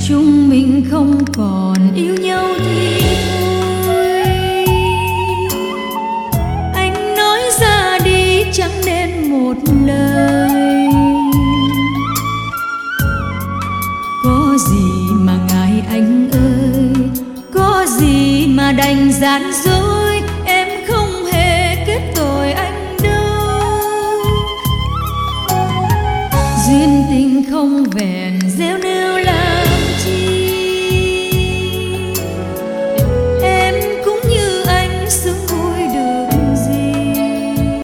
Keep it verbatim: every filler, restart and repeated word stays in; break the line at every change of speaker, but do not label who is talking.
chúng mình không còn yêu nhau thì thôi. Anh nói ra đi chẳng nên một lời, có gì mà ngại anh ơi, có gì mà đành gian dối, em không hề kết tội anh đâu. Duyên tình không vẹn gieo nên